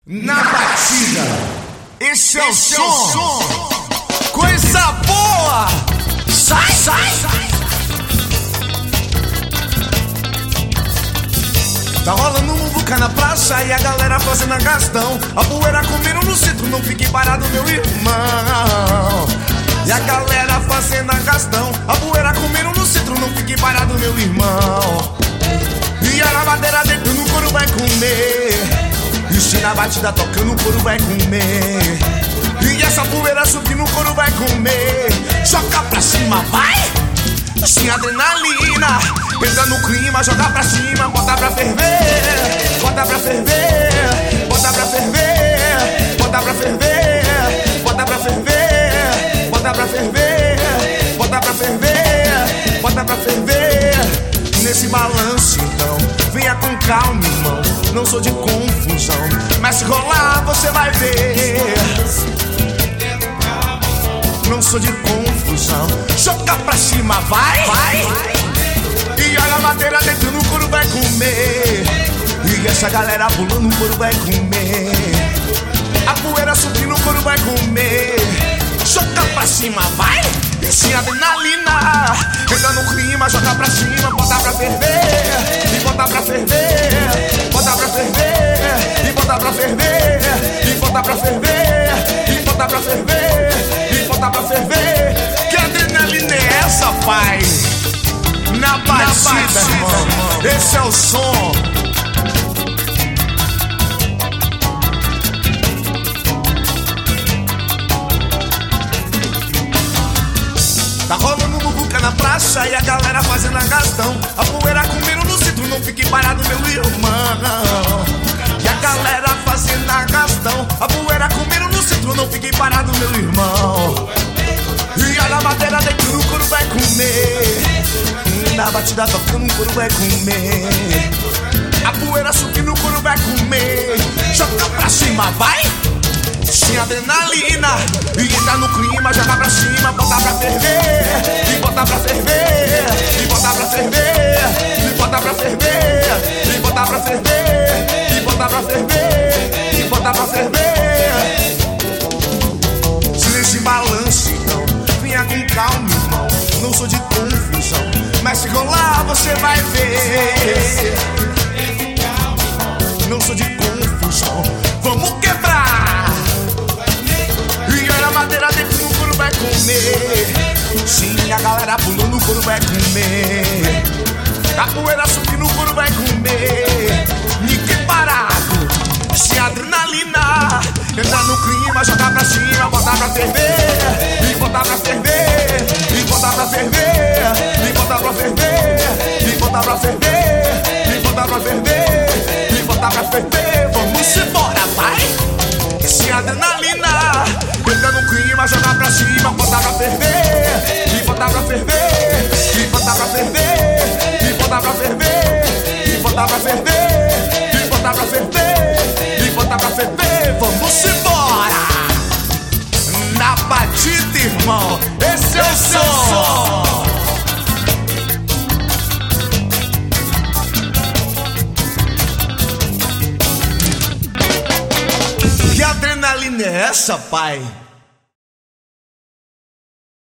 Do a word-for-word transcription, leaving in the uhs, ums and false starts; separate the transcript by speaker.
Speaker 1: Na batida, esse é o som. som, coisa boa, sai, sai, sai. Tá rolando um muvuca na praça e a galera fazendo gastão. A poeira comendo no centro, não fique parado, meu irmão. E a galera fazendo gastão, a poeira comendo no centro, não fique parado, meu irmão. E a lavadeira dentro no couro vai comer. E se na batida tocando, o couro vai comer. E essa poeira subindo, o couro vai comer. Joga pra cima, vai! Sem adrenalina, entra no clima, joga pra cima, bota pra ferver. Bota pra ferver, bota pra ferver. Bota pra ferver, bota pra ferver. Bota pra ferver, bota pra ferver. Bota pra ferver. Nesse balanço então, venha com calma, irmão. Não sou de confusão, mas se rolar você vai ver. Não sou de confusão, joga pra cima, vai, vai. E olha a madeira dentro no couro vai comer. E essa galera pulando no couro vai comer. A poeira subindo no couro vai comer. Joga pra cima, vai. E sem adrenalina, entra no clima, joga pra cima, bota pra ferver. E bota pra ferver, bota pra ferver. E bota pra ferver, e bota pra ferver. E bota pra ferver, e bota pra ferver. Que adrenalina é essa, pai? Na batida, irmão, esse é o som. Tá rolando muvuca na praça e a galera fazendo gastão. A poeira comendo no centro, não fique parado, meu irmão. E a galera fazendo gastão. A poeira comendo no centro, não fique parado, meu irmão. E olha a madeira dentro do couro vai comer. Na batida tocando, o couro vai comer. A poeira subindo, o couro vai comer. Joga pra cima, vai! Sem adrenalina, e entra no clima, joga pra cima, bota pra ferver. E bota pra ferver, e bota pra ferver. E bota pra ferver, e bota pra ferver. E bota pra ferver, e bota pra ferver. Se nesse balanço então, venha com calma, irmão. Não sou de confusão, mas se rolar você vai ver. Não sou de confusão, vamos quebrar. A madeira dentro no couro vai comer. Sim, a galera pulando no couro vai comer. A poeira subindo no couro vai comer. Ninguém parado, sem adrenalina. Entra no clima, joga pra cima, bota pra ferver. E bota pra ferver, e bota pra ferver. E bota pra ferver, e bota pra ferver. E bota pra ferver, e bota pra ferver. Vamos embora, vai! Sem adrenalina, entra no clima, joga pra cima, bota pra ferver. E bota pra ferver, e bota pra ferver. E bota pra ferver, e bota pra ferver. E bota pra ferver, e bota pra ferver. Vamos embora! Na batida, irmão, esse é o som. Que adrenalina é essa, pai?